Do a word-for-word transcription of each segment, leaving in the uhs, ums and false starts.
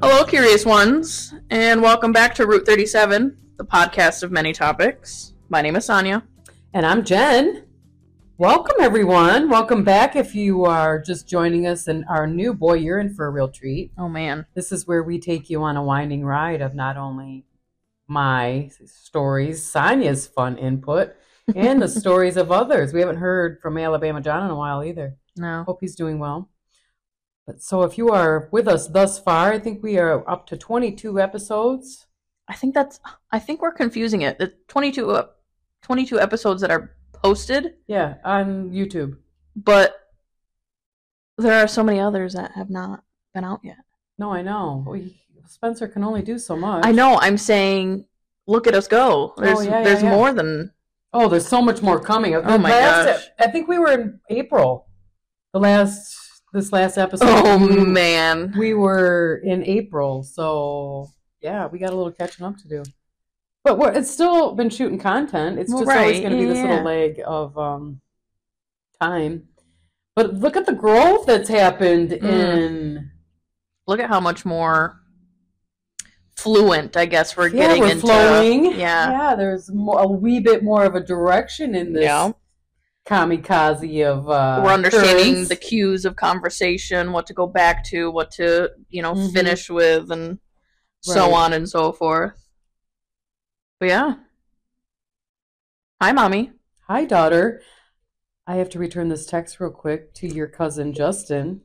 Hello, curious ones, and welcome back to Route thirty-seven, the podcast of many topics. My name is Sonia. And I'm Jen. Welcome, everyone. Welcome back if you are just joining us in our new Boy, You're in for a Real Treat. Oh, man. This is where we take you on a winding ride of not only my stories, Sonia's fun input, and the stories of others. We haven't heard from Alabama John in a while either. No. Hope he's doing well. But so if you are with us thus far, I think we are up to twenty-two episodes. I think that's, I think we're confusing it. The twenty-two, uh, twenty-two episodes that are posted. Yeah, on YouTube. But there are so many others that have not been out yet. No, I know. We, Spencer can only do so much. I know. I'm saying, look at us go. There's, oh, yeah, yeah, there's yeah. more than... Oh, there's so much more coming. Oh, my last, gosh. I think we were in April. The last... This last episode. Oh, we, man. We were in April, so yeah, we got a little catching up to do. But we're, it's still been shooting content. It's Well, just right. always going to be this Yeah. little leg of um, time. But look at the growth that's happened Mm. in... Look at how much more fluent, I guess, we're Yeah, getting we're into. flowing. Yeah. Yeah, there's more, a wee bit more of a direction in this Yeah. kamikaze of uh, We're understanding currents. the cues of conversation, what to go back to, what to, you know, Mhm. finish with, and so Right. on and so forth. But yeah. Hi, Mommy. Hi, daughter. I have to return this text real quick to your cousin Justin.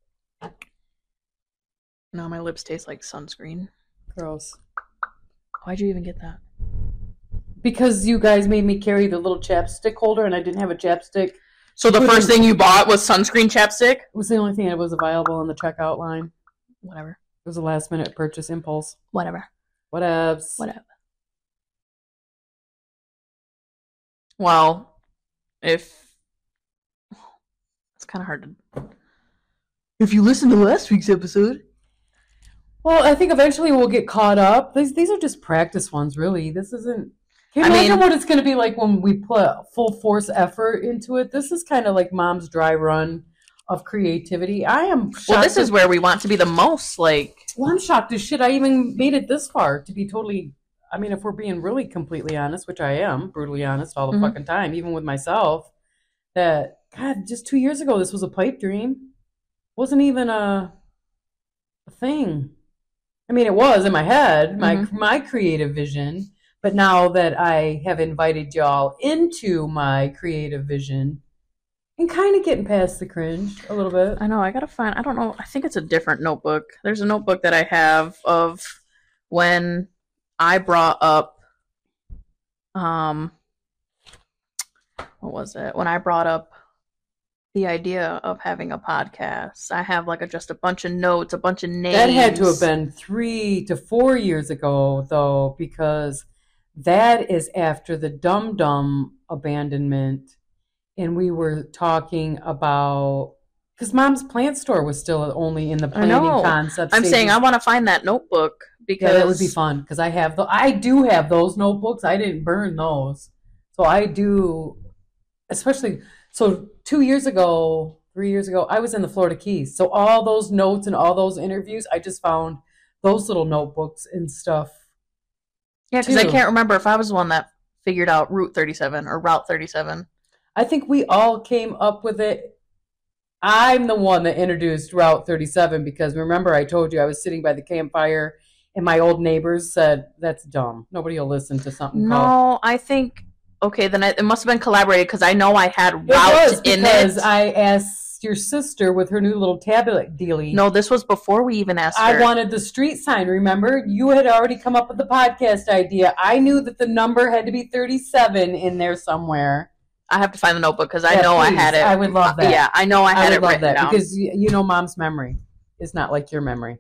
No, my lips taste like sunscreen. Gross. Why'd you even get that? Because you guys made me carry the little chapstick holder and I didn't have a chapstick. So the Put first in- thing you bought was sunscreen chapstick? It was the only thing that was available on the checkout line. Whatever. It was a last minute purchase impulse. Whatever. Whatevs. Whatever. Well, if... It's kind of hard to... If you listen to last week's episode... Well, I think eventually we'll get caught up. These these are just practice ones, really. This isn't... Can you I imagine mean- what it's going to be like when we put full force effort into it? This is kind of like Mom's dry run of creativity. I am shocked. Well, this as- is where we want to be the most, like... Well, I'm shocked as shit I even made it this far, to be totally... I mean, if we're being really completely honest, which I am, brutally honest all the Mhm. fucking time, even with myself, that, God, just two years ago, this was a pipe dream. Wasn't even a, a thing. I mean, it was in my head, my Mhm. my creative vision, but now that I have invited y'all into my creative vision, and kind of getting past the cringe a little bit. I know, I gotta find... I don't know, I think it's a different notebook. There's a notebook that I have of when I brought up... Um... What was it? When I brought up the idea of having a podcast. I have like a, just a bunch of notes, a bunch of names. That had to have been three to four years ago, though, because that is after the Dum Dum abandonment, and we were talking about because Mom's plant store was still only in the I planning know. concept. I'm saying stages. I want to find that notebook because Yeah, that would be fun because I have the I do have those notebooks. I didn't burn those, so I do. Especially so, two years ago, three years ago, I was in the Florida Keys. So all those notes and all those interviews, I just found those little notebooks and stuff. Yeah, because I too. can't remember if I was the one that figured out Route thirty-seven or Route thirty-seven. I think we all came up with it. I'm the one that introduced Route thirty-seven because remember I told you I was sitting by the campfire and my old neighbors said, that's dumb. Nobody will listen to something called... No, I think okay. Then I, it must have been collaborated because I know I had It Route was in because it. I asked your sister with her new little tablet dealie. No, this was before we even asked her. I wanted the street sign, remember? You had already come up with the podcast idea. I knew that the number had to be thirty-seven in there somewhere. I have to find the notebook because I Yeah, know I please. had it. I would love Uh, that. yeah, I know I I had would it love written that down. because you you know Mom's memory is not like your memory.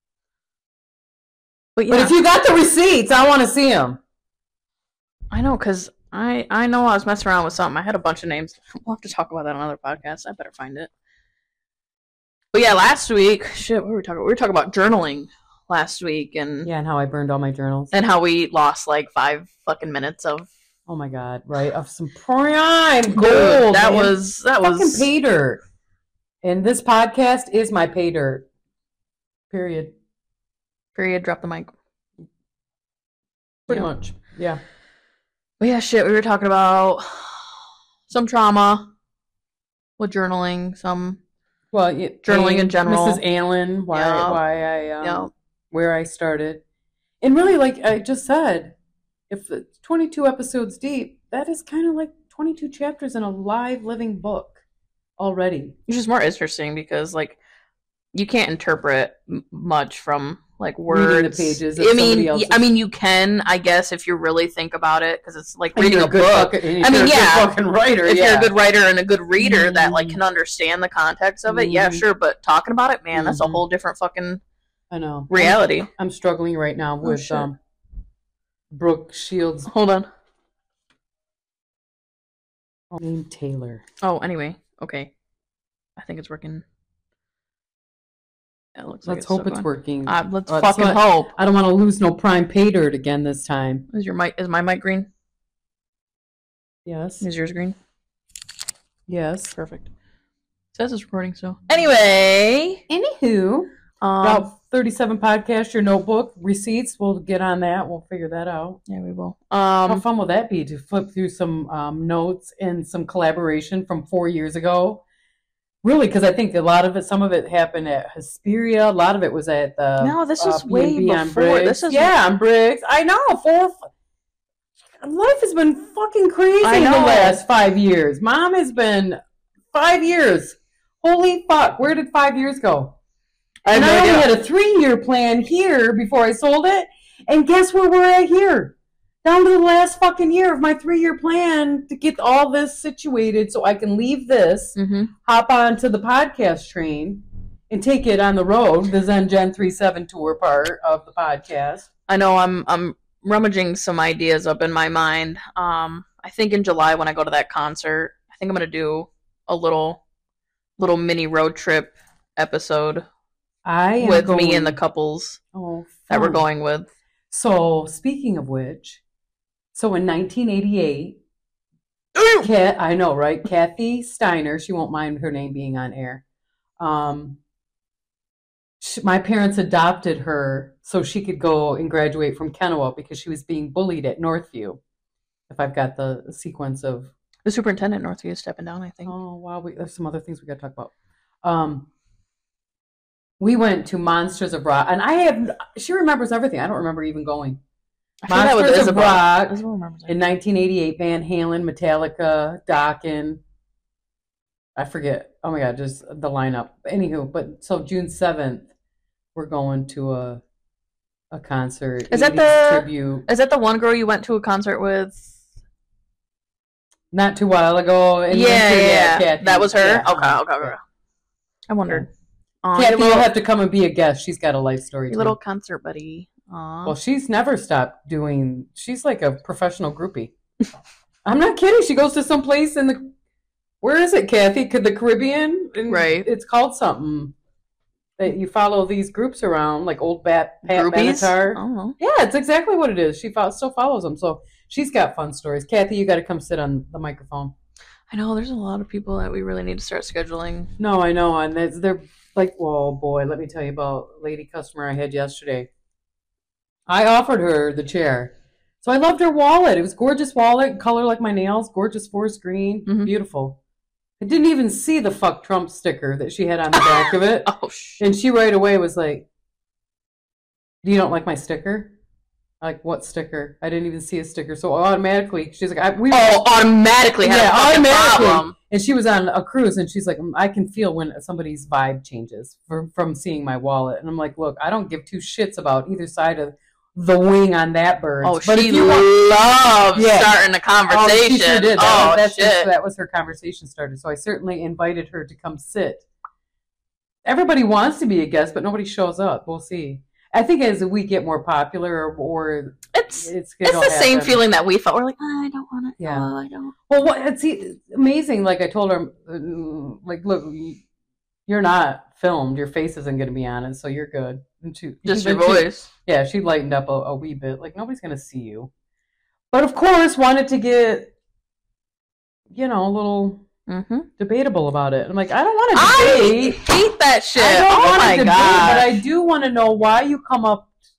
but yeah, But if you got the receipts, I want to see them. I know because I I know I was messing around with something. I had a bunch of names. We'll have to talk about that on another podcast. I better find it. But yeah, last week, shit, what were we talking about? We were talking about journaling last week and Yeah, and how I burned all my journals. and how we lost like five fucking minutes of Oh my God, right? Of some prime Dude, gold. that man. was that fucking was pay dirt. And this podcast is my pay dirt. Period. Period. Drop the mic. Pretty Yeah. much. Yeah. But yeah, shit, we were talking about some trauma with journaling, some Well, yeah, Journaling A- in general. Missus Allen, why Yeah. why I um, Yeah. where I started, and really, like I just said, if it's twenty-two episodes deep, that is kind of like twenty-two chapters in a live, living book already. which is more interesting because like you can't interpret m- much from like words. Reading the pages of I mean, somebody y- else's- I mean, you can, I guess, if you really think about it, because it's like And reading you're a good book. fucking- and I if mean, you're a yeah, good fucking writer. if yeah. you're a good writer and a good reader that like Mhm. can understand the context of it, yeah, Mhm. sure. But talking about it, man, that's a Mhm. whole different fucking I know reality. I'm, I'm struggling right now Oh, with shit. um, Brooke Shields' Hold on. name Taylor. Oh, anyway, okay. I think it's working. It looks like Let's it's hope still it's going. working. Uh, let's Let's fucking not- hope. I don't want to lose no prime pay dirt again this time. Is your mic? Is my mic green? Yes. Is yours green? Yes. Perfect. It says it's recording still. Anyway, Anywho, um, about thirty-seven podcasts, your notebook, receipts. We'll get on that. We'll figure that out. yeah, we will. How Um, fun will that be to flip through some um, notes and some collaboration from four years ago? Really, because I think a lot of it, some of it happened at Hesperia. A lot of it was at the No, this is uh, way B and B on before. Briggs. This is- yeah, on Briggs. I know. Four. Life has been fucking crazy I in the know. last five years. Mom has been five years. Holy fuck! Where did five years go? I have And no I only idea. had a three-year plan here before I sold it, and guess where we're at here? Down to the last fucking year of my three-year plan to get all this situated so I can leave this, Mm-hmm. hop onto the podcast train, and take it on the road, the Zen Gen thirty-seven tour part of the podcast. I know I'm I'm rummaging some ideas up in my mind. Um, I think in July when I go to that concert, I think I'm gonna do a little little mini road trip episode I am with going, me and the couples oh, that we're fun. going with. So, speaking of which, so in nineteen eighty-eight, Kat, I know, right? Kathy Steiner, she won't mind her name being on air. Um, she, my parents adopted her so she could go and graduate from Kennewick because she was being bullied at Northview. If I've got the sequence of, The superintendent at Northview is stepping down, I think. oh wow, we, there's some other things we got to talk about. Um, we went to Monsters of Rock, and I have. She remembers everything. I don't remember even going. I feel that with Monsters of Isabel. Rock. Isabel remembers it. In nineteen eighty-eight, Van Halen, Metallica, Dokken. I forget. Oh my God, just the lineup. Anywho, but so June seventh, we're going to a a concert. Is that eighties the- tribute? Is that the one girl you went to a concert with? Not too while ago. And Yeah, yeah, Winter, yeah. Kathy. That was her? Yeah. Okay, okay, okay. I wondered. Aw, Kathy your will little, have to come and be a guest. She's got a life story. your too. little concert buddy. Aw. Well, she's never stopped doing. She's like a professional groupie. I'm not kidding. She goes to some place in the. Where is it, Kathy? Could the Caribbean? And Right. It's called something. That you follow these groups around, like old Bat Pat Groupies? Benatar. Oh. Yeah, it's exactly what it is. She fo- still follows them, so she's got fun stories. Kathy, you got to come sit on the microphone. I know, there's a lot of people that we really need to start scheduling. No, I know, and they're, they're like, well, boy, let me tell you about a lady customer I had yesterday. I offered her the chair. So I loved her wallet. It was gorgeous wallet, color like my nails, gorgeous forest green, Mhm. beautiful. I didn't even see the fuck Trump sticker that she had on the back of it. Oh, shit. And she right away was like, "You don't like my sticker?" Like, what sticker? I didn't even see a sticker. So automatically, she's like, I, we Oh, automatically had Yeah, a fucking automatically. problem. And she was on a cruise, and she's like, "Mm, I can feel when somebody's vibe changes from, from seeing my wallet. And I'm like, look, I don't give two shits about either side of the wing on that bird. Oh, but she if you want, loves Yeah. starting a oh, conversation. she sure did. That, Oh, was, that's shit. that was her conversation starter. So I certainly invited her to come sit. Everybody wants to be a guest, but nobody shows up. We'll see. I think as we get more popular, or, or It's it's it's it'll the same happen. feeling that we felt. We're like, oh, I don't want to. Yeah. Oh, I don't. Well, what it's e- amazing. Like I told her, uh, like, look, you're not filmed. Your face isn't going to be on it, so you're good. And she, Just your then she- voice. yeah, she lightened up a, a wee bit. Like nobody's going to see you, but of course, wanted to get, you know, a little Mm-hmm. debatable about it. I'm like, I don't want to I debate. hate that shit. I don't Oh want my to debate, god. but I do want to know why you come up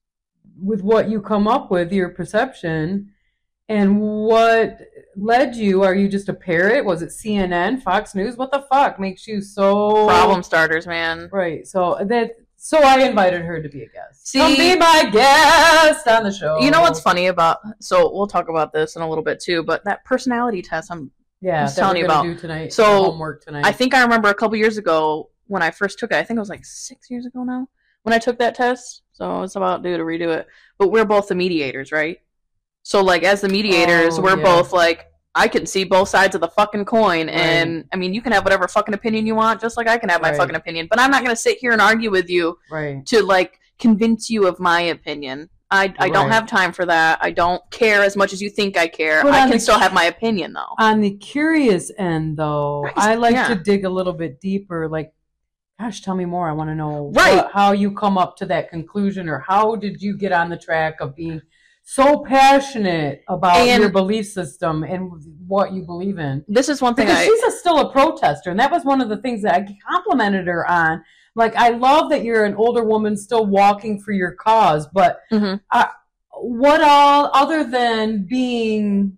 with what you come up with, your perception, and what led you. Are you just a parrot? Was it C N N, Fox News? What the fuck makes you so problem starters, man? Right. So that so I invited her to be a guest. See, come be my guest on the show. You know what's funny about? So we'll talk about this in a little bit too. But that personality test, I'm yeah, just that telling we're you gonna about do tonight. So homework tonight. I think I remember a couple years ago when I first took it. I think it was like six years ago now when I took that test. So it's about due to redo it. But we're both the mediators, right? So like as the mediators, Oh, we're yeah. both like, I can see both sides of the fucking coin, Right. and I mean, you can have whatever fucking opinion you want, just like I can have my Right. fucking opinion. But I'm not gonna sit here and argue with you right. to like convince you of my opinion. I I don't Right. have time for that. I don't care as much as you think I care. But I on can the- still have my opinion though. On the curious end, though, Right, I like yeah. to dig a little bit deeper. Like, gosh, tell me more. I want to know Right. what, how you come up to that conclusion, or how did you get on the track of being so passionate about And- your belief system and what you believe in. This is one thing Because I she's a, still a protester, and that was one of the things that I complimented her on. Like, I love that you're an older woman still walking for your cause, but Mhm. uh, what all, other than being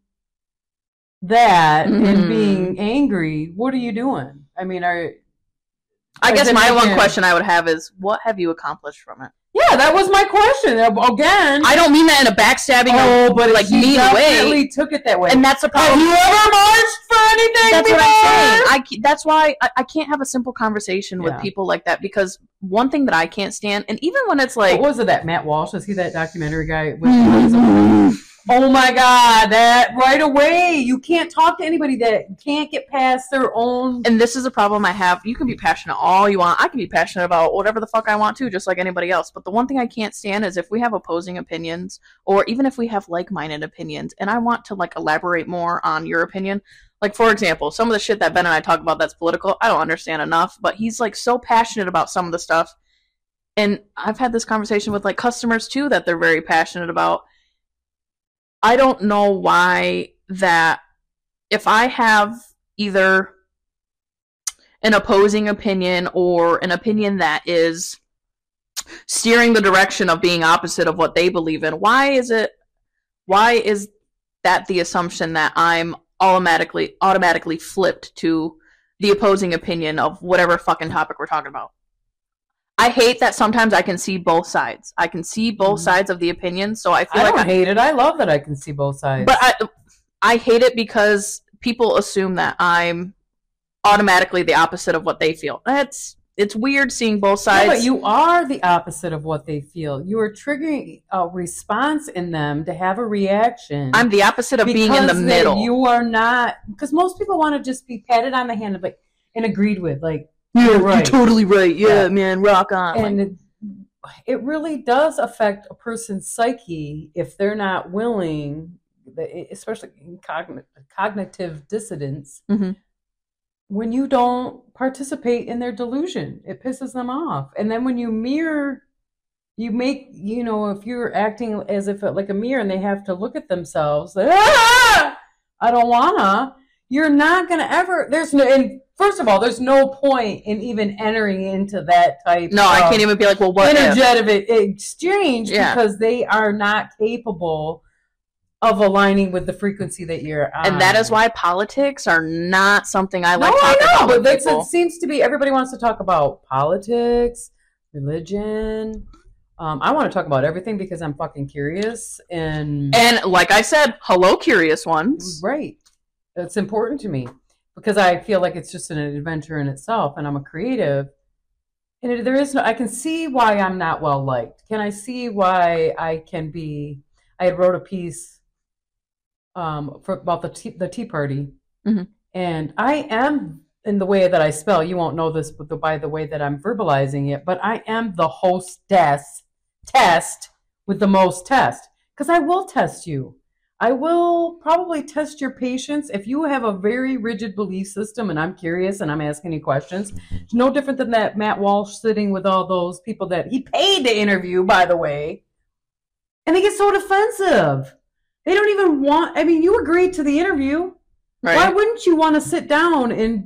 that Mhm. and being angry, what are you doing? I mean, are I Is guess it my one making- question I would have is, what have you accomplished from it? yeah, that was my question. Again, I don't mean that in a backstabbing oh, or but like she mean definitely way. took it that way. And that's the Have problem. you ever marched for anything That's before? what I'm saying. I, ca- that's why I, I can't have a simple conversation with Yeah. people like that, because one thing that I can't stand, and even when it's like, What was it, that Matt Walsh? Is he that documentary guy? With, oh my God, that right away. You can't talk to anybody that can't get past their own. and this is a problem I have. You can be passionate all you want. I can be passionate about whatever the fuck I want to, just like anybody else. But the one thing I can't stand is if we have opposing opinions, or even if we have like-minded opinions, and I want to like elaborate more on your opinion. Like, for example, some of the shit that Ben and I talk about that's political, I don't understand enough, but he's like so passionate about some of the stuff. And I've had this conversation with like customers too that they're very passionate about. I don't know why that if I have either an opposing opinion or an opinion that is steering the direction of being opposite of what they believe in, why is it why is that the assumption that I'm automatically automatically flipped to the opposing opinion of whatever fucking topic we're talking about? I hate that sometimes I can see both sides. I can see both Mhm. sides of the opinion, so I feel I like don't I, hate it. I love that I can see both sides. but I I hate it because people assume that I'm automatically the opposite of what they feel. That's it's weird seeing both Yeah, sides. but you are the opposite of what they feel. You are triggering a response in them to have a reaction. I'm the opposite of being in the because that middle. You are not, because most people want to just be patted on the hand and like and agreed with, like, Yeah, you're you're right. totally right. Yeah, Yeah. man, rock on. And Like, it, it really does affect a person's psyche if they're not willing, especially in cogn- cognitive dissonance, Mhm. when you don't participate in their delusion. It pisses them off. And then when you mirror, you make, you know, if you're acting as if it, like a mirror, and they have to look at themselves, like, ah, I don't wanna, you're not gonna ever, there's no, and first of all, there's no point in even entering into that type no, of I can't even be like, well, what if? energetic exchange Yeah. because they are not capable of aligning with the frequency that you're on. And that is why politics are not something I like no, I talking know, about but with that's, people. it seems to be everybody wants to talk about politics, religion. Um, I want to talk about everything because I'm fucking curious and And like I said, hello, curious ones. right. It's important to me because I feel like it's just an adventure in itself, and I'm a creative. And it, there is no, I can see why I'm not well liked. Can I see why I can be? I had wrote a piece um, for about the tea, the Tea Party, Mhm. and I am in the way that I spell. You won't know this, but the, by the way that I'm verbalizing it. But I am the hostess test with the most test because I will test you. I will probably test your patience if you have a very rigid belief system and I'm curious and I'm asking you questions. It's no different than that Matt Walsh sitting with all those people that he paid to interview, by the way. And they get so defensive. They don't even want, I mean, you agreed to the interview. Right? Why wouldn't you want to sit down and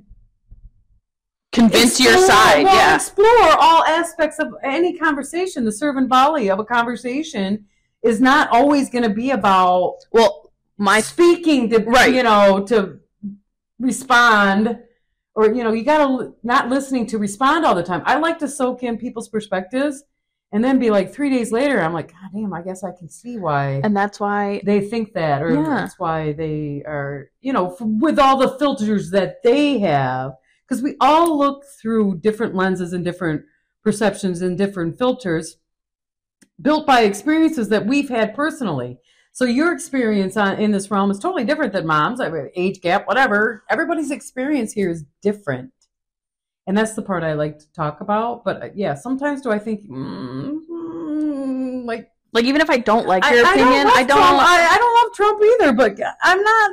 Convince your explore- side, well, yeah. explore all aspects of any conversation, the servant volley of a conversation, is not always going to be about well, my speaking to, right. you know, to respond, or, you know, you got to not listening to respond all the time. I like to soak in people's perspectives and then be like three days later, I'm like, God damn, I guess I can see why. And that's why they think that, or yeah. that's why they are, you know, with all the filters that they have, because we all look through different lenses and different perceptions and different filters built by experiences that we've had personally. So your experience on, in this realm is totally different than mom's. I mean, age gap, whatever. Everybody's experience here is different. And that's the part I like to talk about. But yeah, sometimes do I think, mm, like, like even if I don't like your I, opinion, I don't. I don't. I, I don't love Trump either. But I'm not.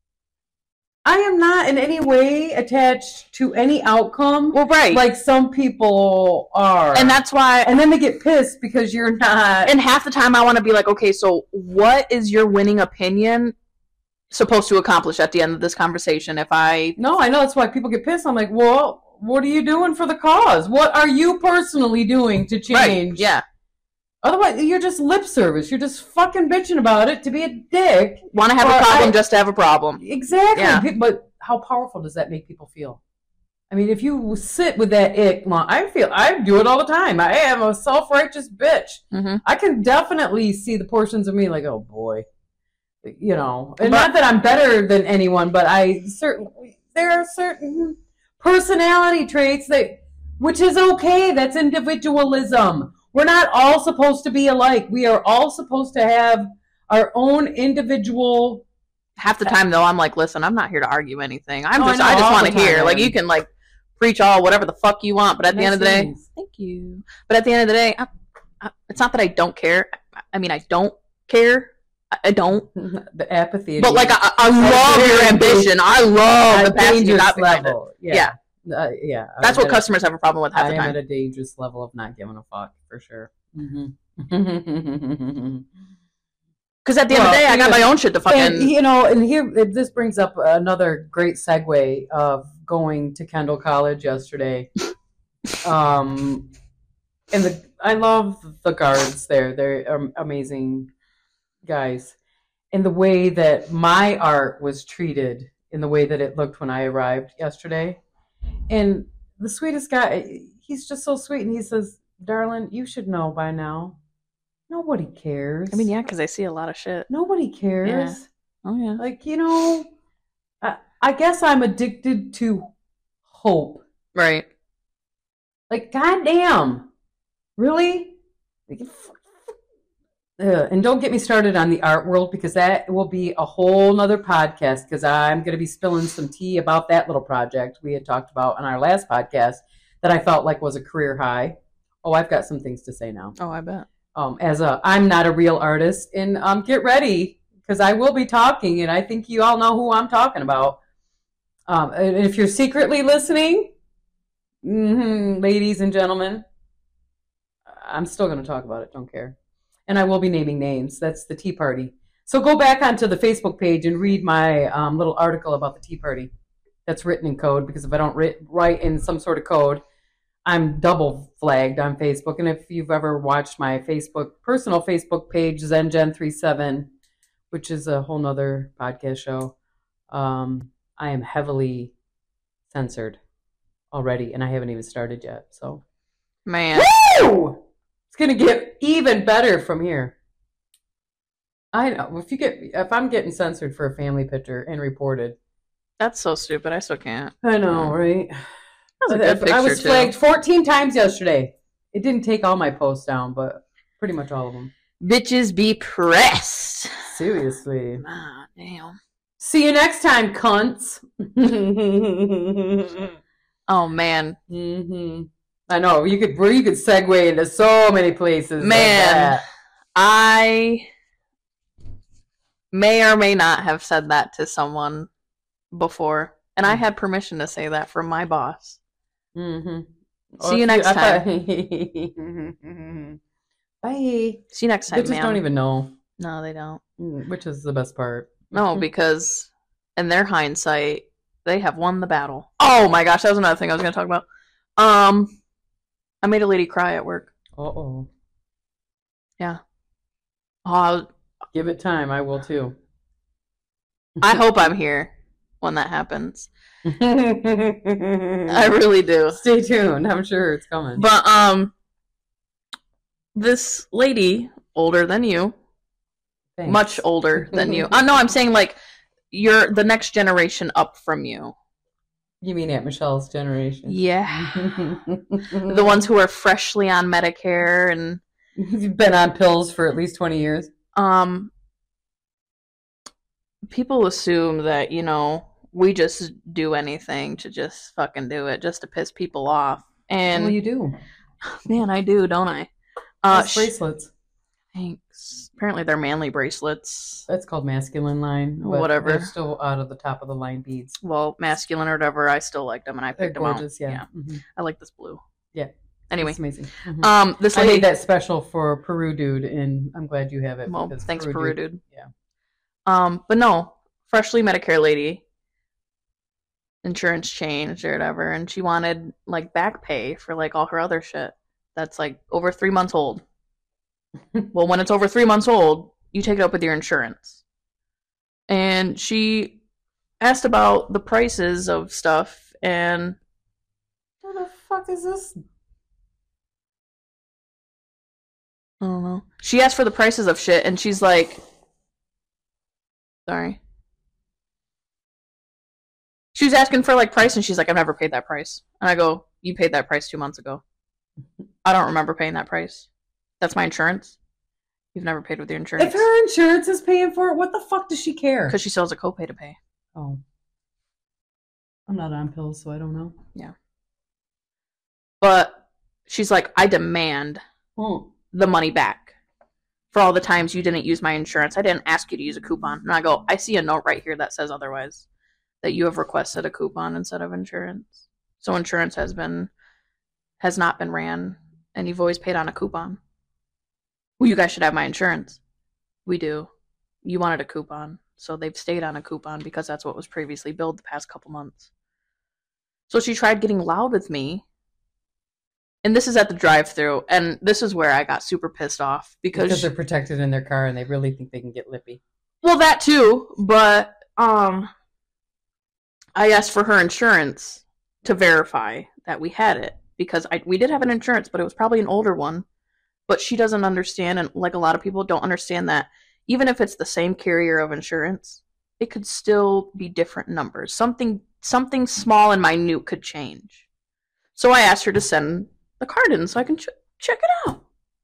I am not in any way attached to any outcome. Well, right. Like some people are. And that's why. And then they get pissed because you're not. And half the time I want to be like, okay, so what is your winning opinion supposed to accomplish at the end of this conversation? If I. No, I know that's why people get pissed. I'm like, well, what are you doing for the cause? What are you personally doing to change? Right. Yeah. Otherwise, you're just lip service. You're just fucking bitching about it to be a dick. Want to have a problem I, just to have a problem. Exactly. Yeah. But how powerful does that make people feel? I mean, if you sit with that ick, I feel, I do it all the time. I am a self-righteous bitch. Mm-hmm. I can definitely see the portions of me like, oh boy. You know, and but, not that I'm better than anyone, but I certainly, there are certain personality traits that, which is okay. That's individualism. We're not all supposed to be alike. We are all supposed to have our own individual. Half the time, though, I'm like, listen, I'm not here to argue anything. I'm oh, just, I, I just want to time. hear. Like, you can like preach all whatever the fuck you want, but at nice the end of the day, things. thank you. But at the end of the day, I, I, it's not that I don't care. I mean, I don't care. I, I don't. The apathy. But like, I, I love your ambition. I love the passion you got behind it. Yeah. yeah. Uh, yeah, that's what customers have a problem with half I the am time. at a dangerous level of not giving a fuck for sure. Because mm-hmm. at the well, end of the day, I got my own shit to fucking. And, you know, and here this brings up another great segue of going to Kendall College yesterday. um, and the I love the guards there; they're amazing guys. And the way that my art was treated, in the way that it looked when I arrived yesterday. And the sweetest guy, he's just so sweet. And he says, darling, you should know by now. Nobody cares. I mean, yeah, because I see a lot of shit. Nobody cares. Yeah. Oh, yeah. Like, you know, I, I guess I'm addicted to hope. Right. Like, goddamn. Really? Like, Uh, and don't get me started on the art world, because that will be a whole nother podcast, because I'm going to be spilling some tea about that little project we had talked about on our last podcast that I felt like was a career high. Oh, I've got some things to say now. Oh, I bet. Um, as a, I'm not a real artist, and um, get ready, because I will be talking, and I think you all know who I'm talking about. Um, and if you're secretly listening, mm-hmm, ladies and gentlemen, I'm still going to talk about it. Don't care. And I will be naming names. That's the Tea Party. So go back onto the Facebook page and read my um, little article about the Tea Party. That's written in code, because if I don't write, write in some sort of code, I'm double flagged on Facebook. And if you've ever watched my Facebook, personal Facebook page, Zen Gen thirty-seven, which is a whole nother podcast show, um, I am heavily censored already, and I haven't even started yet. So, man. Woo! It's gonna get even better from here. I know if you get if I'm getting censored for a family picture and reported. That's so stupid. I still can't. I know, right? That was a good picture, I was too. flagged fourteen times yesterday. It didn't take all my posts down, but pretty much all of them. Bitches be pressed. Seriously. Ah, damn. See you next time, cunts. Oh man. Mm-hmm. I know you could you could segue into so many places. Man, like I may or may not have said that to someone before, and I had permission to say that from my boss. Mm-hmm. See well, you next time. Bye. See you next time, Bitches man. don't even know. No, they don't. Which is the best part. No, because in their hindsight, they have won the battle. Oh my gosh, that was another thing I was going to talk about. Um. I made a lady cry at work. Uh-oh. Yeah. Oh, Give it time. I will too. I hope I'm here when that happens. I I really do. Stay tuned. I'm sure it's coming. But um, this lady, older than you, Thanks. much older than you. Uh, no, I'm saying like you're the next generation up from you. You mean Aunt Michelle's generation? Yeah. The ones who are freshly on Medicare and You've been on pills for at least twenty years. um people assume that, you know, we just do anything to just fucking do it, just to piss people off. And well, you do. Man, I do, don't I? Uh, Nice bracelets. Thanks. Apparently they're manly bracelets. That's called masculine line. But Whatever. They're still out of the top of the line beads. Well, masculine or whatever, I still liked them, and I They're picked them out. gorgeous. Yeah. Yeah. Mm-hmm. I like this blue. Yeah. Anyway, it's amazing. Mm-hmm. um, this I lady. made that special for Peru Dude, and I'm glad you have it. Well, because thanks, Peru dude. dude. Yeah. Um, but no, freshly Medicare lady. Insurance changed or whatever, and she wanted like back pay for like all her other shit. That's like over three months old. Well, when it's over three months old, you take it up with your insurance. And she asked about the prices of stuff, and what the fuck is this? I don't know. She asked for the prices of shit, and she's like, sorry. She was asking for like price, and she's like, I've never paid that price. And I go, you paid that price two months ago. I don't remember paying that price. That's my insurance. You've never paid with your insurance. If her insurance is paying for it, what the fuck does she care? Because she still has a copay to pay. Oh. I'm not on pills, so I don't know. Yeah. But she's like, I demand oh. the money back for all the times you didn't use my insurance. I didn't ask you to use a coupon. And I go, I see a note right here that says otherwise, that you have requested a coupon instead of insurance. So insurance has been, has not been ran, and you've always paid on a coupon. Well, you guys should have my insurance. We do. You wanted a coupon, so they've stayed on a coupon because that's what was previously billed the past couple months. So she tried getting loud with me. And this is at the drive-thru, and this is where I got super pissed off because, because they're protected in their car and they really think they can get lippy. Well, that too, but um, I asked for her insurance to verify that we had it because I we did have an insurance, but it was probably an older one. But she doesn't understand, and like a lot of people don't understand that even if it's the same carrier of insurance, it could still be different numbers. Something something small and minute could change. So I asked her to send the card in so I can ch- check it out.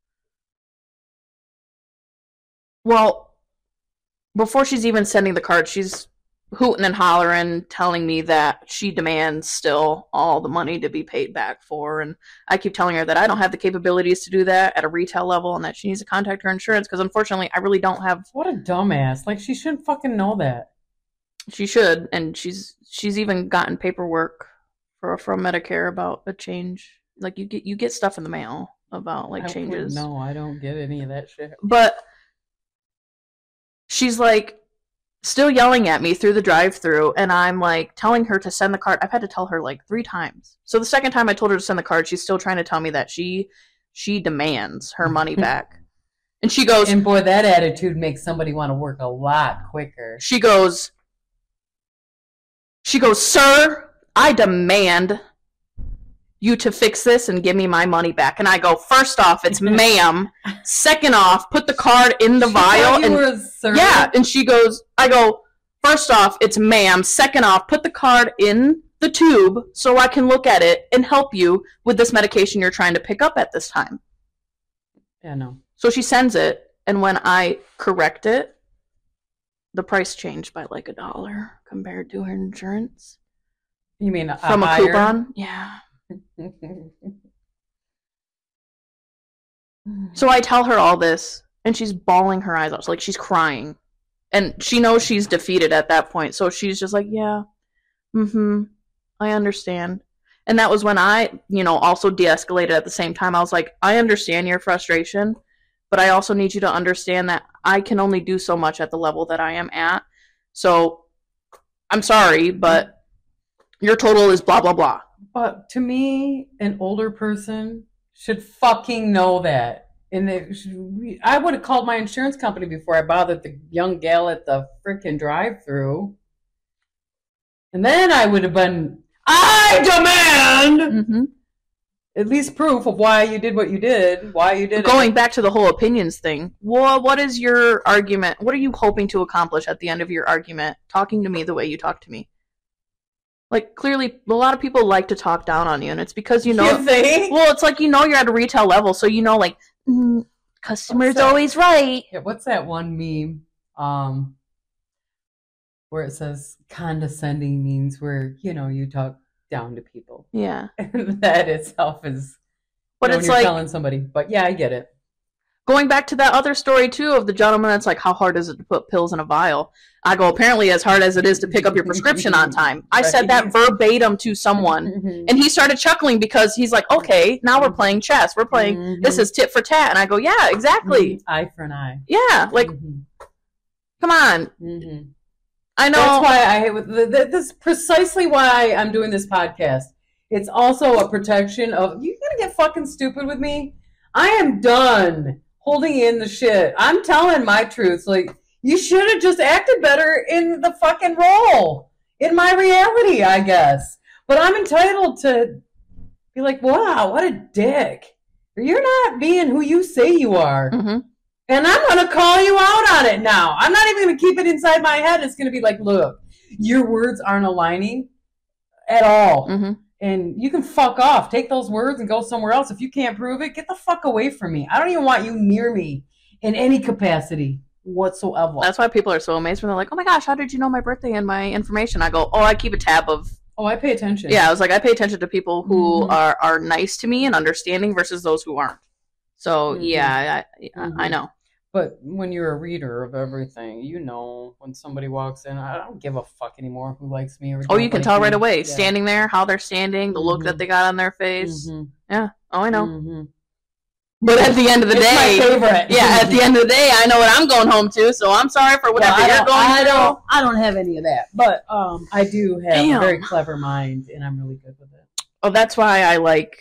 Well, before she's even sending the card, she's hooting and hollering, telling me that she demands still all the money to be paid back for. And I keep telling her that I don't have the capabilities to do that at a retail level and that she needs to contact her insurance because unfortunately I really don't have... What a dumbass. Like, she shouldn't fucking know that. She should, and she's she's even gotten paperwork for, from Medicare about a change. Like, you get you get stuff in the mail about, like, I changes. No, I don't get any of that shit. But she's, like, still yelling at me through the drive-thru, and I'm, like, telling her to send the card. I've had to tell her, like, three times. So the second time I told her to send the card, she's still trying to tell me that she she demands her money back. And she goes... And, boy, that attitude makes somebody want to work a lot quicker. She goes... She goes, sir, I demand... you to fix this and give me my money back. And I go, first off, it's ma'am. Second off, put the card in the she vial. You and were a sir. Yeah, and she goes, I go, first off, it's ma'am. Second off, put the card in the tube so I can look at it and help you with this medication you're trying to pick up at this time. Yeah, no. So she sends it, and when I correct it, the price changed by like a dollar compared to her insurance. You mean a From higher? a coupon? Yeah. So I tell her all this, and she's bawling her eyes out. So, like, she's crying. And she knows she's defeated at that point. So she's just like, yeah, mm-hmm, I understand. And that was when I, you know, also de-escalated at the same time. I was like, I understand your frustration, but I also need you to understand that I can only do so much at the level that I am at. So I'm sorry, but your total is blah, blah, blah. But to me, an older person should fucking know that. And it, I would have called my insurance company before I bothered the young gal at the freaking drive-through. And then I would have been, I demand Mm-hmm. at least proof of why you did what you did, why you did Going it. back to the whole opinions thing, well, what is your argument? What are you hoping to accomplish at the end of your argument? Talking to me the way you talk to me. Like, clearly, a lot of people like to talk down on you, and it's because you know. You think? Well, it's like you know you're at a retail level, so you know, like, mm, customer's always right. Yeah, what's that one meme um, where it says condescending means where, you know, you talk down to people. Yeah. That itself is, But you know, it's when you're like telling somebody. But yeah, I get it. going back to that other story too of the gentleman that's like, how hard is it to put pills in a vial? I go, apparently as hard as it is to pick up your prescription on time. I said that verbatim to someone, Mhm. and he started chuckling because he's like, okay, now we're playing chess. We're playing, Mhm. this is tit for tat. And I go, yeah, exactly. Mhm. Eye for an eye. Yeah, like, Mhm. come on. Mhm. I know. That's why I hate with the, the, this is precisely why I'm doing this podcast. It's also a protection of, you gonna get fucking stupid with me? I am done holding in the shit. I'm telling my truths. Like, you should have just acted better in the fucking role, in my reality, I guess. But I'm entitled to be like, wow, what a dick. You're not being who you say you are. Mm-hmm. And I'm going to call you out on it now. I'm not even going to keep it inside my head. It's going to be like, look, your words aren't aligning at all. Mm-hmm. And you can fuck off. Take those words and go somewhere else. If you can't prove it, get the fuck away from me. I don't even want you near me in any capacity whatsoever. That's why people are so amazed when they're like, oh my gosh, how did you know my birthday and my information? I go, oh, I keep a tab of. Oh, I pay attention. Yeah, I was like, I pay attention to people who Mhm. are, are nice to me and understanding versus those who aren't. So, Mhm. yeah, I, Mhm. I know. But when you're a reader of everything, you know when somebody walks in, I don't give a fuck anymore who likes me or Oh, don't you can like tell me. right away. Yeah. Standing there, how they're standing, the look Mhm. that they got on their face. Mhm. Yeah. Oh, I know. Mhm. But at the end of the It's day, my favorite. yeah, at the end of the day, I know what I'm going home to. So I'm sorry for whatever Well, I you're don't- going I through. don't. I don't have any of that, but um, I do have Damn. a very clever mind, and I'm really good with it. Oh, that's why I like.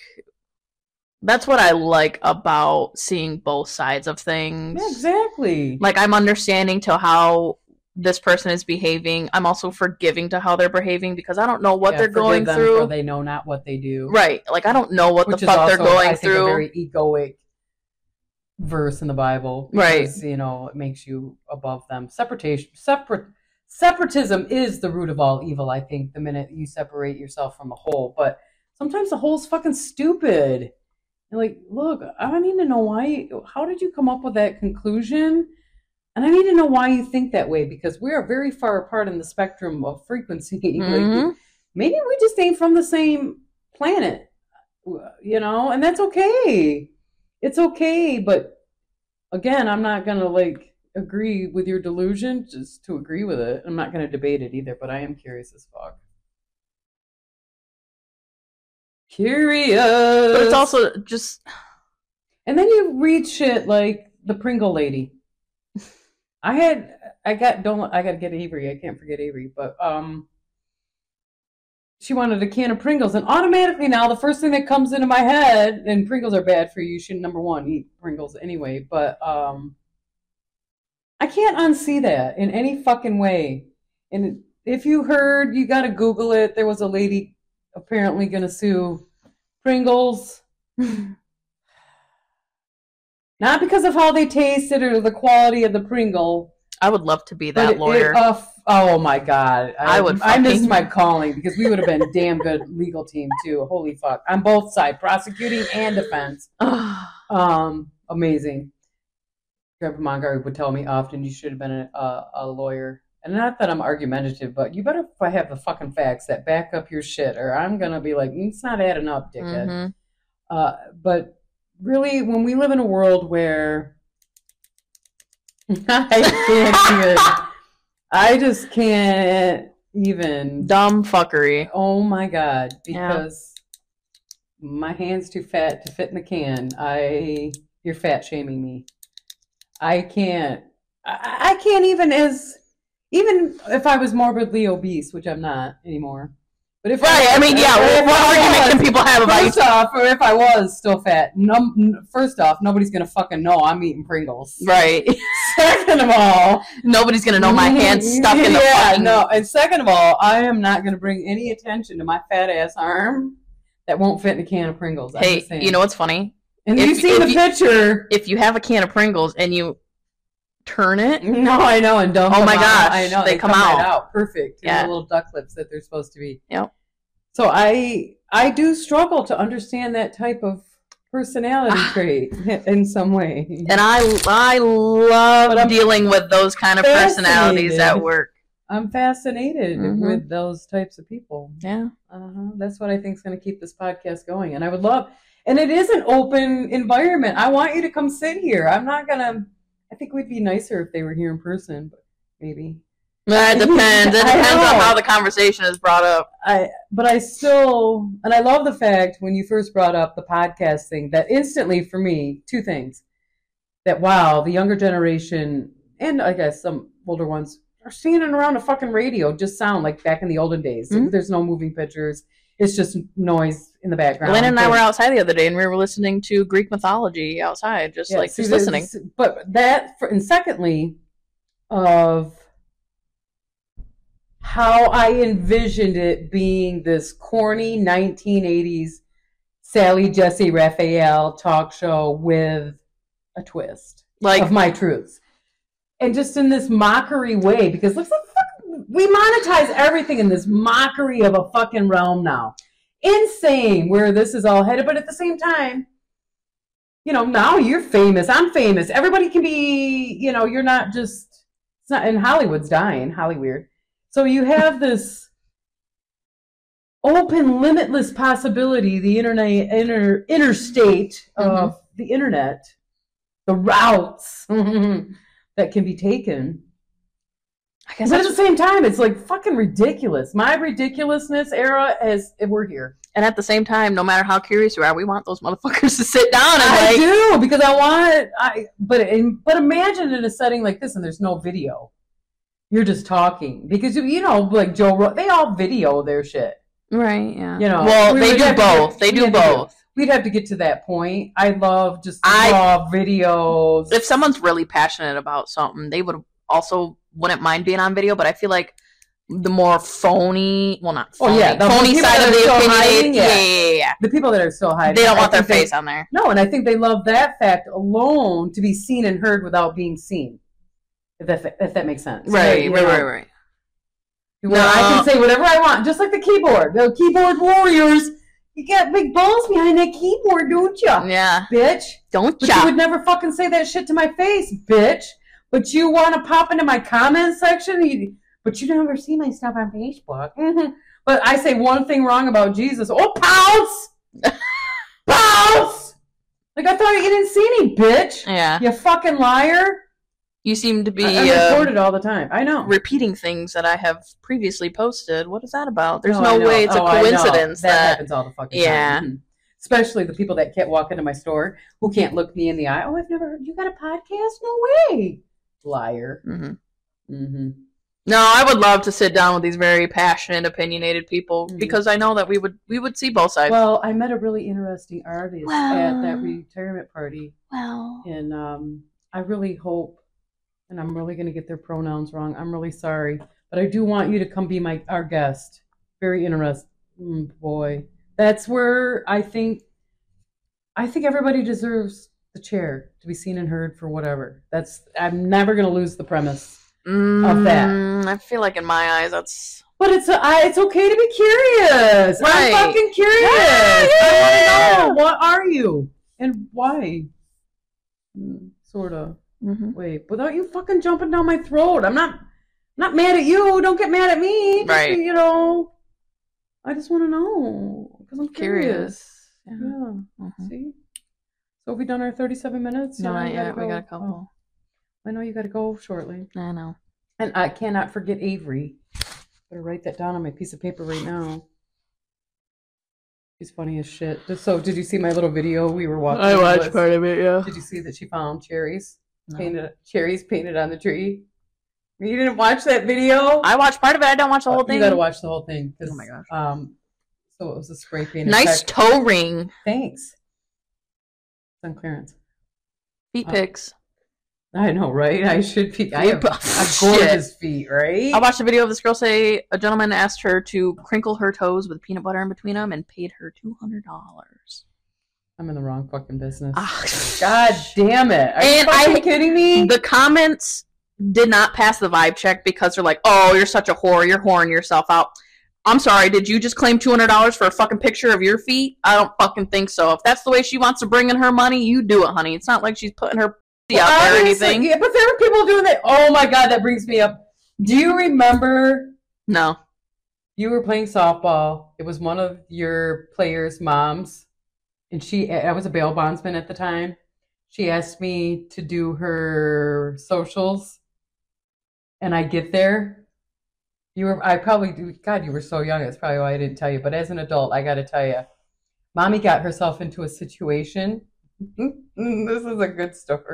That's what I like about seeing both sides of things. Yeah, exactly. Like, I'm understanding to how this person is behaving. I'm also forgiving to how they're behaving because I don't know what Yeah, they're forgive going them through. for they know not what they do. Right. Like, I don't know what Which the is fuck they're also, going I think, through. a very egoic verse in the Bible, Right. because, you know, it makes you above them. Separation, separate, separatism is the root of all evil. I think the minute you separate yourself from the whole, but sometimes the whole's fucking stupid. And like, look, I need to know why. How did you come up with that conclusion? And I need to know why you think that way, because we are very far apart in the spectrum of frequency. Mhm. Like, maybe we just ain't from the same planet, you know, and that's okay. It's okay, but again, I'm not gonna like agree with your delusion just to agree with it. I'm not gonna debate it either, but I am curious as fuck. Curious. But it's also just. And then you read shit like the Pringle lady. I had, I got, don't, I gotta get Avery. I can't forget Avery, but um, she wanted a can of Pringles, and automatically now the first thing that comes into my head, and Pringles are bad for you. You should, number one, eat Pringles anyway. But um, I can't unsee that in any fucking way. And if you heard, you gotta Google it. There was a lady apparently gonna sue Pringles. Not because of how they tasted or the quality of the Pringle. I would love to be but that it- lawyer. it, uh, f- oh my God. I, I would I missed fucking- my calling because we would have been a damn good legal team too. Holy fuck. On both sides, prosecuting and defense. Um, amazing. Grandpa Montgomery would tell me often you should have been a, a, a lawyer. And not that I'm argumentative, but you better have the fucking facts that back up your shit, or I'm going to be like, "Mm, it's not adding up, dickhead." Mhm. Uh, but really, when we live in a world where I can't even, I just can't even. Dumb fuckery. Oh my God, Yeah. because my hand's too fat to fit in the can. I, you're fat shaming me. I can't, I, I can't even as, even if I was morbidly obese, which I'm not anymore. But if Right. I mean, yeah. if What I argument was- can people have love about first you. off, or if I was still fat, num- first off, nobody's gonna fucking know I'm eating Pringles. Right. Second of all, nobody's gonna know my hands stuck in the yeah, fucking. no. And second of all, I am not gonna bring any attention to my fat ass arm that won't fit in a can of Pringles. I'm Hey, just saying. you know what's funny? And if- you see if the you- picture. If you have a can of Pringles and you turn it, No, I know, and dump Oh them my out. gosh, I know they they, come come, right out. out perfect. Yeah. Yeah, the little duck lips that they're supposed to be. Yep. So I I do struggle to understand that type of personality trait in some way. and I I love But I'm dealing with those kind of personalities fascinated. at work. I'm fascinated Mhm. with those types of people. Yeah. Uh-huh. That's what I think is going to keep this podcast going. And I would love, and it is an open environment. I want you to come sit here. I'm not going to, I think it would be nicer if they were here in person, but maybe. That depends. It I depends on know. how the conversation is brought up. I, but I still, and I love the fact when you first brought up the podcast thing, that instantly for me, two things. That, wow, the younger generation, and I guess some older ones, are standing around a fucking radio, just sound like back in the olden days. Mhm. There's no moving pictures. It's just noise in the background. Lynn and I But- were outside the other day, and we were listening to Greek mythology outside, just yeah, like see, just this- listening. But that, for, and secondly, of how I envisioned it being this corny nineteen eighties Sally Jesse Raphael talk show with a twist Like, of my truths. And just in this mockery way, because look, look, look, we monetize everything in this mockery of a fucking realm now. Insane where this is all headed, but at the same time, you know, now you're famous. I'm famous. Everybody can be, you know, you're not just, it's not, and Hollywood's dying, Hollyweird. So you have this open, limitless possibility, the internet, inter, interstate of the internet, the routes that can be taken. I guess But at that's the same time, it's like fucking ridiculous. My ridiculousness era is, we're here. and at the same time, no matter how curious you are, we want those motherfuckers to sit down and I like, do, because I want, I, but, in, but imagine in a setting like this and there's no video. You're just talking. Because, you know, like Joe, Ro- they all video their shit. right, yeah. You know, well, we they would do have to both. get- They we do have to do- both. We'd have to get to that point. I love just I- raw videos. If someone's really passionate about something, they would also wouldn't mind being on video. But I feel like the more phony, well, not Oh, phony, yeah, the phony people side that of are the still opinionated, hiding, yeah, yeah. yeah, yeah, yeah. The people that are still hiding. They don't I want their think they- face on there. No, and I think they love that fact alone to be seen and heard without being seen. If that, if that makes sense. Right, you right, know, right, right. Where I can say whatever I want, just like the keyboard. The keyboard warriors. You got big balls behind that keyboard, don't you? Yeah, Bitch. don't But you chop. would never fucking say that shit to my face, bitch. But you want to pop into my comment section? You, but you never see my stuff on Facebook. Mhm. But I say one thing wrong about Jesus. Oh, pounce! Pounce! Like, I thought you didn't see me, bitch. Yeah, You fucking liar. you seem to be I, I'm uh, recorded all the time. I know. repeating things that I have previously posted. What is that about? There's I no know. way it's Oh, a I know. coincidence that, that. happens all the fucking Yeah. time. Mhm. Especially the people that can't walk into my store who can't look me in the eye. Oh, I've never heard you got a podcast? No way. Liar. Mhm. Mm-hmm. No, I would love to sit down with these very passionate, opinionated people Mhm. because I know that we would we would see both sides. Well, I met a really interesting artist Well. at that retirement party, Well, and um, I really hope, and I'm really going to get their pronouns wrong. I'm really sorry, but I do want you to come be my our guest. Very interesting, mm, boy. That's where I think, I think everybody deserves the chair to be seen and heard for whatever. That's I'm never going to lose the premise. of that. Mm, I feel like in my eyes that's But it's a, I, it's okay to be curious. Right. I'm fucking curious. Yeah, I yeah. want to know, what are you and why? Sort of. Mhm. Wait, without you fucking jumping down my throat. I'm not not mad at you. Don't get mad at me. Just, Right. You know, I just want to know because I'm curious. curious. Yeah. Yeah. Mhm. See. So have we done our thirty-seven minutes? No, Yeah, not we gotta yet. We go. got a couple. Oh, I know you got to go shortly. I know. And I cannot forget Avery. Better write that down on my piece of paper right now. She's funny as shit. Just so, did you see my little video we were watching? I on the watched list? part of it. Yeah. Did you see that she found cherries No. painted? Cherries painted on the tree. You didn't watch that video? I watched part of it. I don't watch the whole thing. You got to watch the whole thing. 'Cause, Oh my gosh. Um, So it was a spray paint. Nice toe ring. Thanks. It's on clearance. Feet Uh, pics. I know, right? I should be. I have Oh, a gorgeous feet, right? I watched a video of this girl say a gentleman asked her to crinkle her toes with peanut butter in between them and paid her two hundred dollars. I'm in the wrong fucking business. Ah, God damn it. Are And you fucking I- kidding me? The comments did not pass the vibe check because they're like, oh, you're such a whore. You're whoring yourself out. I'm sorry, did you just claim two hundred dollars for a fucking picture of your feet? I don't fucking think so. If that's the way she wants to bring in her money, you do it, honey. It's not like she's putting her pussy out there or Honestly, anything. Yeah, but there were people doing that. Oh my God, that brings me up. Do you remember No. you were playing softball? It was one of your players' moms, and she, I was a bail bondsman at the time. She asked me to do her socials, and I get there. You were, I probably do. God, you were so young. That's probably why I didn't tell you. But as an adult, I got to tell you, Mommy got herself into a situation. This is a good story.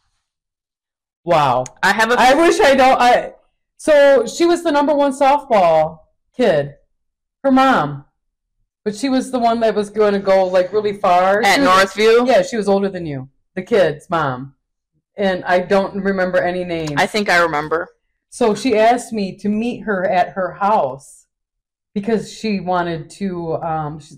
Wow. I have a I wish I don't. I so she was the number one softball kid. Her mom, but she was the one that was going to go like really far. at She was- Northview. Yeah, she was older than you. The kid's mom, and I don't remember any names. I think I remember. So she asked me to meet her at her house because she wanted to um, she,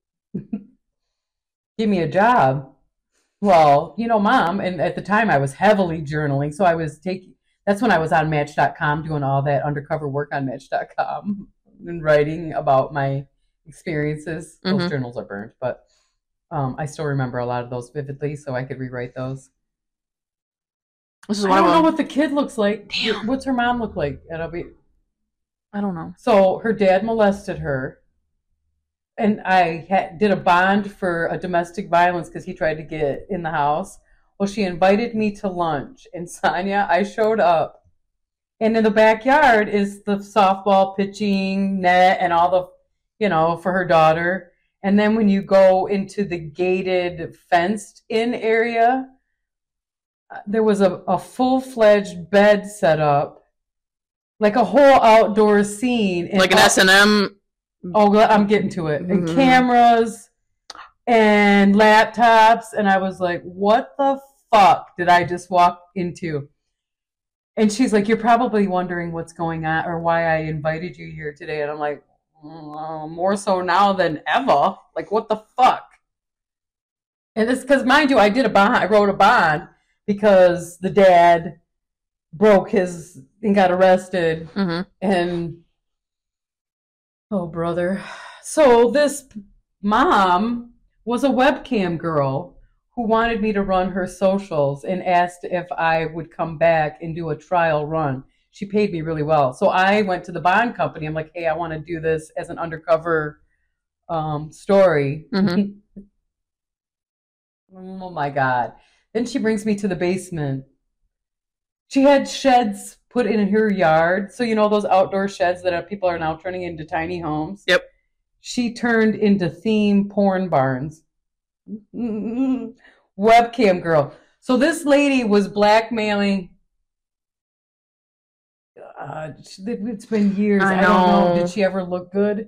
give me a job. Well, you know, Mom, and at the time I was heavily journaling, so I was taking. That's when I was on Match dot com doing all that undercover work on Match dot com and writing about my experiences. Mhm. Those journals are burned, but um, I still remember a lot of those vividly, so I could rewrite those. This is I one of don't know them. what the kid looks like. Damn. What's her mom look like? And I'll be I don't know. so her dad molested her, and I ha- did a bond for a domestic violence because he tried to get in the house. Well, she invited me to lunch, and Sonia, I showed up, and in the backyard is the softball pitching net and all the, you know, for her daughter. And then when you go into the gated fenced-in area, uh, there was a, a full-fledged bed set up, like a whole outdoor scene. and Like an all- S and M. Oh, well, I'm getting to it. And Mhm. cameras and laptops. And I was like, what the fuck did I just walk into? And she's like, you're probably wondering what's going on or why I invited you here today. And I'm like, "Mm, more so now than ever. Like, what the fuck? And it's because, mind you, I did a bond. I wrote a bond because the dad broke his and got arrested. Mm-hmm. And oh, brother. So this mom was a webcam girl who wanted me to run her socials and asked if I would come back and do a trial run. She paid me really well. So I went to the bond company. I'm like, hey, I want to do this as an undercover um, story. Mhm. Oh my God. Then she brings me to the basement. She had sheds put in her yard. So, you know, those outdoor sheds that are, people are now turning into tiny homes? Yep. She turned into theme porn barns. Webcam girl. So this lady was blackmailing. Uh, it's been years. I I, don't know. know. Did she ever look good?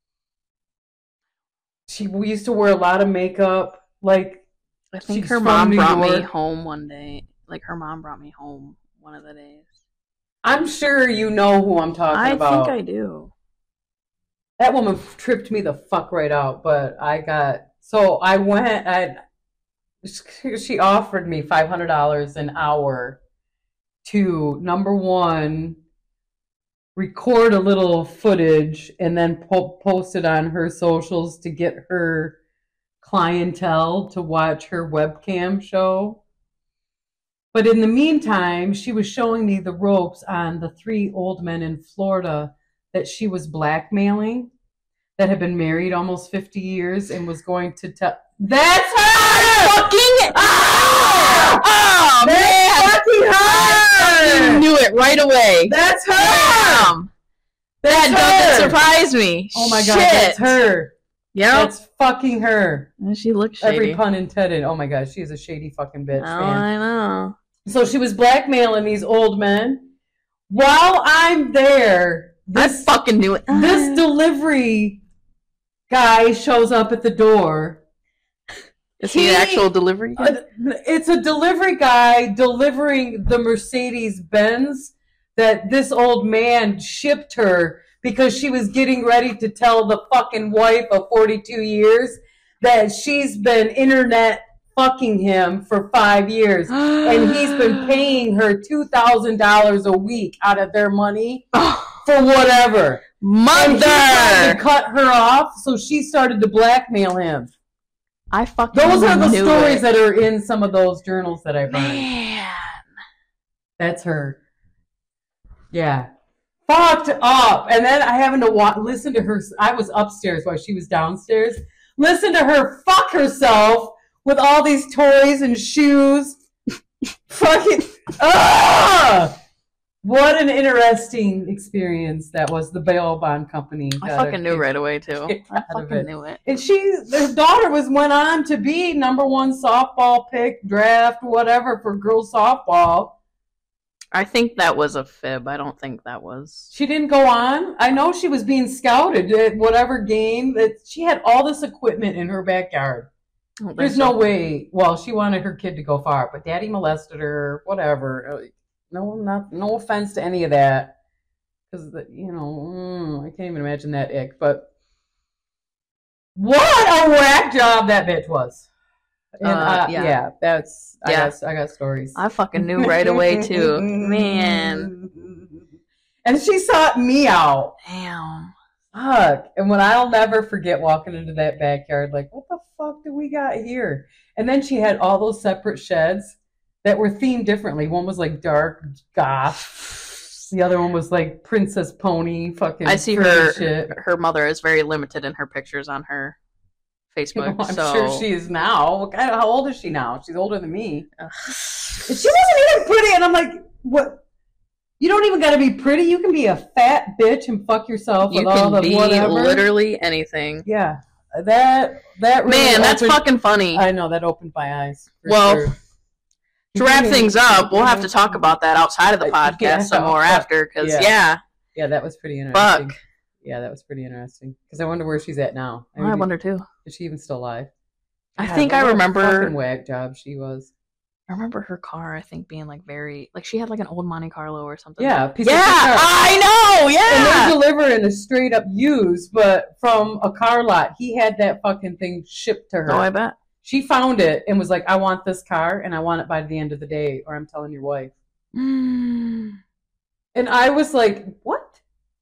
She we used to wear a lot of makeup. Like, I think she's her from mom New brought me York. home one day. Like her mom brought me home one of the days. I'm sure you know who I'm talking I about. think I do. That woman tripped me the fuck right out, but I got so I went. I she offered me five hundred dollars an hour to number one record a little footage and then po- post it on her socials to get her clientele to watch her webcam show. But in the meantime, she was showing me the ropes on the three old men in Florida that she was blackmailing, that had been married almost fifty years and was going to tell. That's her! Fucking Ah! oh That's man! fucking I her! knew it right away. That's her! Damn! That's That her! doesn't surprise me. Oh my god, Shit. that's her. Yep. That's fucking her. And she looks shady. Every pun intended. Oh my god, she is a shady fucking bitch, Oh, man. I know. So she was blackmailing these old men. While I'm there, this I fucking knew it. this delivery guy shows up at the door. Is he, he an actual delivery guy? Uh, it's a delivery guy delivering the Mercedes Benz that this old man shipped her because she was getting ready to tell the fucking wife of forty-two years that she's been internet fucking him for five years. And he's been paying her two thousand dollars a week out of their money for whatever. Mother! And he tried to cut her off, so she started to blackmail him. I fucking Those are the stories it. that are in some of those journals that I burned. Man. That's her. Yeah. Fucked up. And then I happened to wa- listen to her. I was upstairs while she was downstairs. Listen to her fuck herself with all these toys and shoes. Fucking. Ah! What an interesting experience that was. The bail bond company. I fucking knew right away too. I fucking it. knew it. And she, her daughter was went on to be number one softball pick, draft, whatever for girls softball. I think that was a fib. I don't think that was. She didn't go on. I know she was being scouted at whatever game. That she had all this equipment in her backyard. There's no way. Well, she wanted her kid to go far, but daddy molested her. Whatever. No, not no offense to any of that, because you know mm, I can't even imagine that ick. But what a whack job that bitch was. And, uh, uh, yeah. yeah, that's I yeah. got I got stories. I fucking knew right away too, man. And she sought me out. Damn. Fuck. And when I'll never forget walking into that backyard, like, what the fuck do we got here? And then she had all those separate sheds that were themed differently. One was like dark goth. The other one was like Princess Pony. Fucking. I see her. Shit. Her mother is very limited in her pictures on her Facebook. Well, I'm so. sure she is now. How old is she now? She's older than me. She wasn't even pretty, and I'm like, what? You don't even got to be pretty. You can be a fat bitch and fuck yourself with you all the be whatever. Literally anything. Yeah, that that really man, that's opened, fucking funny. I know that opened my eyes. Well. Sure. To wrap things up, we'll have to talk about that outside of the podcast yeah, some more fuck. after, because, yeah. yeah. Yeah, that was pretty interesting. Fuck. Yeah, that was pretty interesting. Because I wonder where she's at now. I, mean, I wonder, too. Is she even still alive? I God, think I remember... What a fucking whack job she was. I remember her car, I think, being, like, very... Like, she had, like, an old Monte Carlo or something. Yeah. Piece yeah, of I know, yeah! And they're delivering a straight-up used, but from a car lot. He had that fucking thing shipped to her. Oh, I bet. She found it and was like, I want this car, and I want it by the end of the day, or I'm telling your wife. Mm. And I was like, what?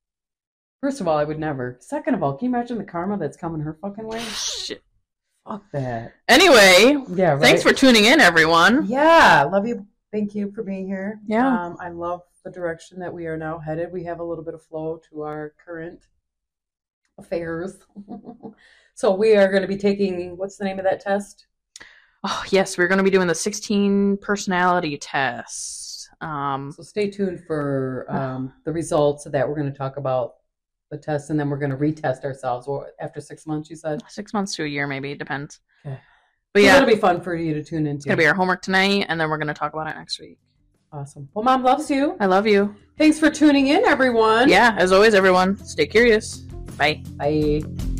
First of all, I would never. Second of all, can you imagine the karma that's coming her fucking way? Shit. Fuck that. Anyway, yeah, right? Thanks for tuning in, everyone. Yeah, love you. Thank you for being here. Yeah. Um, I love the direction that we are now headed. We have a little bit of flow to our current affairs. So we are going to be taking, what's the name of that test? Oh, yes, we're going to be doing the sixteen personality test. Um, so stay tuned for um, the results of that. We're going to talk about the test, and then we're going to retest ourselves after six months, you said? Six months to a year, maybe. It depends. Okay. But yeah. It'll be fun for you to tune into. It's going to be our homework tonight, and then we're going to talk about it next week. Awesome. Well, Mom loves you. I love you. Thanks for tuning in, everyone. Yeah, as always, everyone, stay curious. Bye. Bye.